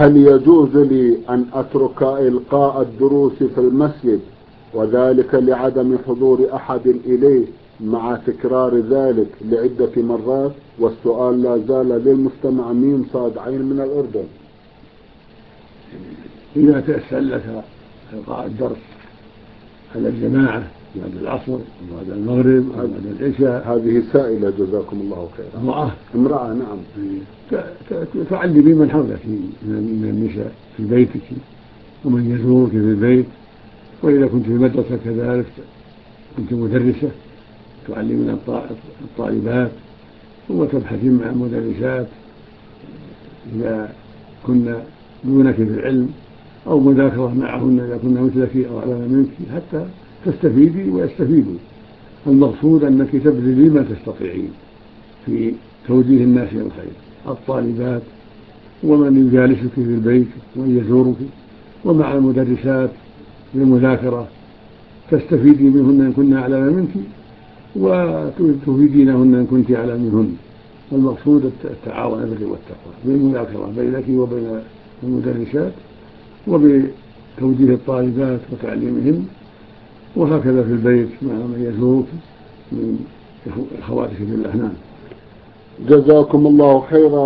هل يجوز لي أن أترك إلقاء الدروس في المسجد وذلك لعدم حضور أحد إليه مع تكرار ذلك لعدة مرات؟ والسؤال لا زال للمستمع ميم صاد عين من الأردن. إذا تيسر لك إلقاء الدرس على الجماعة بعد العصر وبعد المغرب وبعد العشاء. هذه سائلة جزاكم الله خيرا. امرأة نعم. تعلمي من حولك من النساء في بيتك ومن يزورك في البيت، وإذا كنت في المدرسة كذلك كنت مدرسة تعلمين الطالبات وتبحثين مع المدرسات إذا كنا دونك في العلم، أو مذاكرة معهن إذا كنا مثلك أو أعلم منك حتى تستفيدي ويستفيدوا. المقصود أنك تبذلي ما تستطيعين في توجيه الناس إلى الخير، الطالبات ومن يجالسك في البيت ومن يزورك، ومع المدرسات للمذاكرة تستفيدي منهن إن كنا أعلم منك وتفيدينهن إن كنت أعلم منهن. المقصود التعاون على البر والتقوى بالمذاكرة بينك وبين المدرسات وبتوجيه الطالبات وتعليمهن، وهكذا في البيت مع من يزورك من أخواتك في الله. نعم. جزاكم الله خيرا.